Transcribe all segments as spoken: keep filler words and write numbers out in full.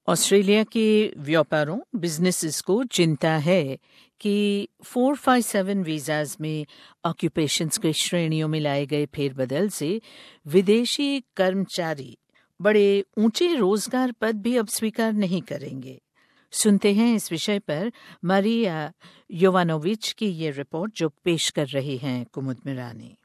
Australia के व्यापारों businesses को चिंता है कि फोर फाइव सेवन वीज़ाज में ऑक्यूपेशंस के श्रेणियों में लाए गए फेरबदल से विदेशी कर्मचारी बड़े ऊंचे रोजगार पद भी अब स्वीकार नहीं करेंगे। सुनते हैं इस विषय पर मारिया योवानोविच की ये रिपोर्ट जो पेश कर रही हैं कुमुद मिरानी।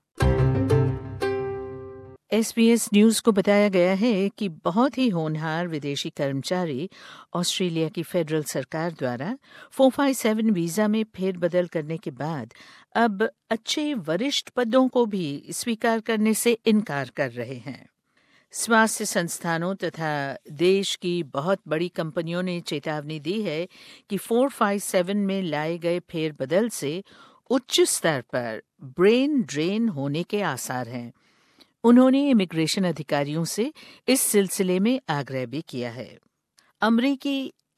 एसबीएस न्यूज़ को बताया गया है कि बहुत ही होनहार विदेशी कर्मचारी ऑस्ट्रेलिया की फेडरल सरकार द्वारा फोर फाइव सेवन वीज़ा में फेरबदल करने के बाद अब अच्छे वरिष्ठ पदों को भी स्वीकार करने से इनकार कर रहे हैं। स्वास्थ्य संस्थानों तथा देश की बहुत बड़ी कंपनियों ने चेतावनी दी है कि फोर फाइव सेवन में लाए गए फेरबदल से उच्च स्तर पर ब्रेन ड्रेन होने के आसार हैं। उन्होंने इमिग्रेशन अधिकारियों से इस सिलसिले में आग्रह भी किया है। अमरीकी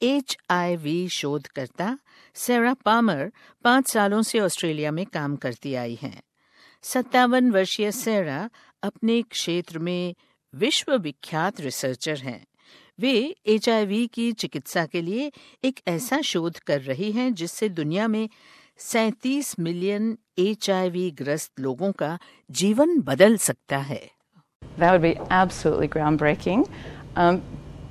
एचआईवी शोधकर्ता सेरा पामर पांच सालों से ऑस्ट्रेलिया में काम करती आई हैं। सत्तावन वर्षीय सेरा अपने क्षेत्र में विश्व विख्यात रिसर्चर हैं। वे एचआईवी की चिकित्सा के लिए एक ऐसा शोध कर रही हैं जिससे दुनिया में सैंतीस मिलियन एचआईवी ग्रस्त लोगों का जीवन बदल सकता है। That would be absolutely groundbreaking. Um,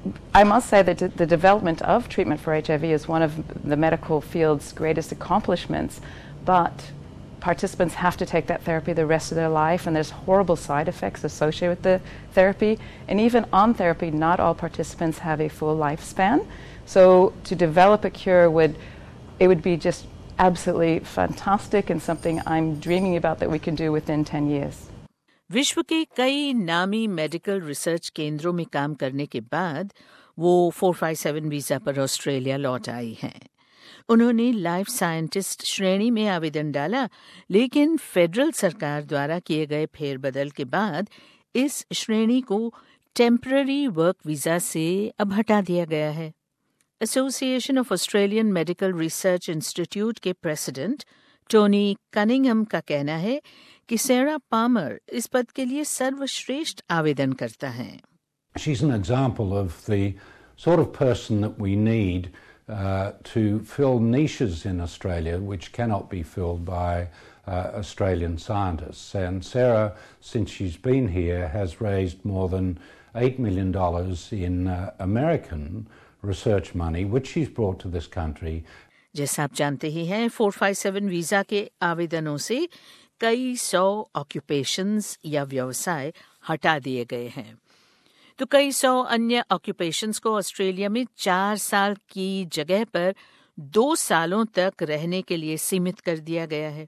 I must say that the development of treatment for H I V is one of the medical field's greatest accomplishments, but participants have to take that therapy the rest of their life, and there's horrible side effects associated with the therapy. And even on therapy, not all participants have a full lifespan. So to develop a cure would, it would be just absolutely fantastic and something I'm dreaming about that we can do within ten years. विश्व के कई नामी medical research केंद्रों में काम करने के बाद वो फोर फाइव सेवन वीज़ा पर ऑस्ट्रेलिया लौट आई हैं। उन्होंने लाइफ साइंटिस्ट श्रेणी में आवेदन डाला, लेकिन फेडरल सरकार द्वारा किए गए फेरबदल के बाद इस श्रेणी को टेम्पररी वर्क वीज़ा से अब हटा दिया गया है। Association of Australian medical research institute के प्रेसिडेंट टोनी कनिंघम का कहना है कि सेरा पामर इस पद के लिए सर्वश्रेष्ठ आवेदन करता है। She's an example of the sort of person that we need uh, to fill niches in Australia which cannot be filled by uh, Australian scientists. And Sarah, since she's been here, has raised more than eight million dollars in uh, American research money, which she's brought to this country. जैसा आप जानते ही हैं, four five seven visa के आवेदनों से कई सौ occupations या व्यवसाय हटा दिए गए हैं, तो कई सौ अन्य ऑक्यूपेशंस को ऑस्ट्रेलिया में चार साल की जगह पर दो सालों तक रहने के लिए सीमित कर दिया गया है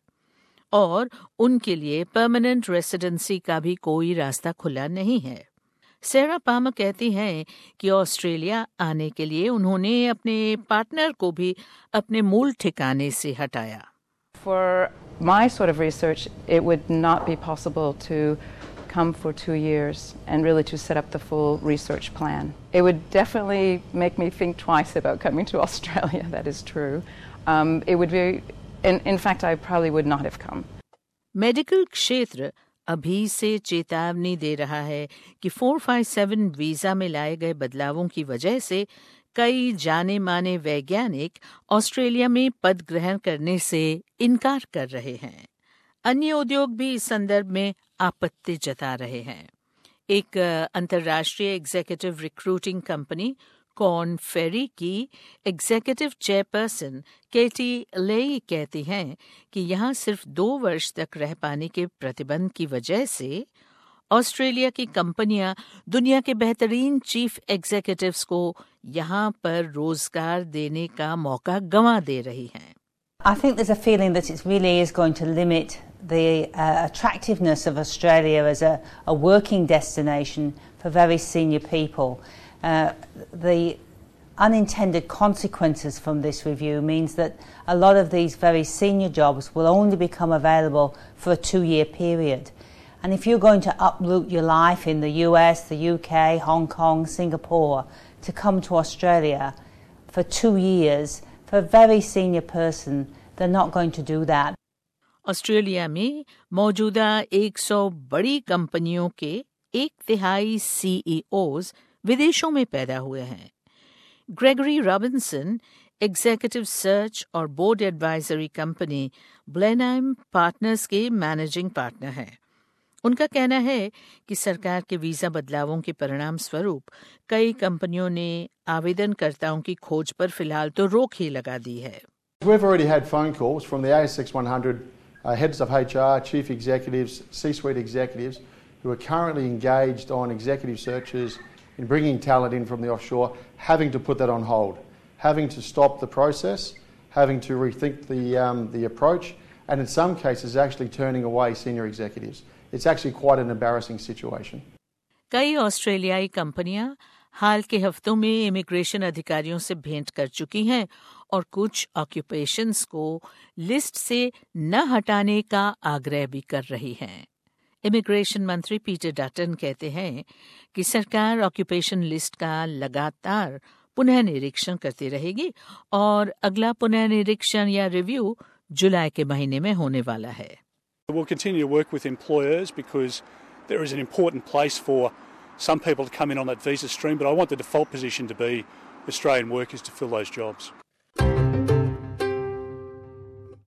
और उनके लिए परमानेंट रेसिडेंसी का भी कोई रास्ता खुला नहीं है। सेरा पामर कहती हैं कि ऑस्ट्रेलिया आने के लिए उन्होंने अपने पार्टनर को भी अपने मूल ठिकाने से हटाया। For my sort of research, it would not be possible to come for two years and really to set up the full research plan. It would definitely make me think twice about coming to Australia, that is true. Um, it would be, in, in fact, I probably would not have come. Medical क्षेत्र अभी से चेतावनी दे रहा है कि four five seven visa में लाए गए बदलावों की वजह से कई जाने माने वैज्ञानिक ऑस्ट्रेलिया में पद ग्रहण करने से इनकार कर रहे हैं। अन्य उद्योग भी इस संदर्भ में आपत्ति जता रहे हैं। एक अंतर्राष्ट्रीय executive recruiting company Korn Ferry की एग्जीक्यूटिव चेयरपर्सन केटी लेई कहती हैं कि यहाँ सिर्फ दो वर्ष तक रह पाने के प्रतिबंध की वजह से ऑस्ट्रेलिया की कंपनियां दुनिया के बेहतरीन चीफ एग्जीक्यूटिव्स को यहाँ पर रोजगार देने का मौका गंवा दे रही हैं। I think there's a feeling that it really is going to limit the uh, attractiveness of Australia as a, a working destination for very senior people. Uh, the unintended consequences from this review means that a lot of these very senior jobs will only become available for a two-year period. And if you're going to uproot your life in the U S, the U K, Hong Kong, Singapore, to come to Australia for two years, for a very senior person, they're not going to do that. Australia में मौजूदा एक सौ बड़ी कंपनियों के एक तिहाई CEOs विदेशों में पैदा हुए हैं। ग्रेगरी रॉबिन्सन एग्जीक्यूटिव सर्च और board advisory company Blenheim Partners के मैनेजिंग पार्टनर हैं। उनका कहना है कि सरकार के वीजा बदलावों के परिणाम स्वरूप कई कंपनियों ने आवेदनकर्ताओं की खोज पर फिलहाल तो रोक ही लगा दी है। We've already had phone calls from the A S X one hundred uh, heads of H R, chief executives, C-suite executives who are currently engaged on executive searches in bringing talent in from the offshore, having to put that on hold, having to stop the process, having to rethink the um, the approach, and in some cases actually turning away senior executives. It's actually quite an embarrassing situation. कई ऑस्ट्रेलियाई कंपनियां हाल के हफ्तों में immigration अधिकारियों से भेंट कर चुकी हैं और कुछ ऑक्यूपेशंस को लिस्ट से न हटाने का आग्रह भी कर रही हैं। इमिग्रेशन मंत्री पीटर डटन कहते हैं कि सरकार ऑक्यूपेशन लिस्ट का लगातार पुनः निरीक्षण करती रहेगी और अगला पुनः निरीक्षण या रिव्यू जुलाई के महीने में होने वाला है। We'll continue to work with employers because there is an important place for some people to come in on that visa stream, but I want the default position to be Australian workers to fill those jobs.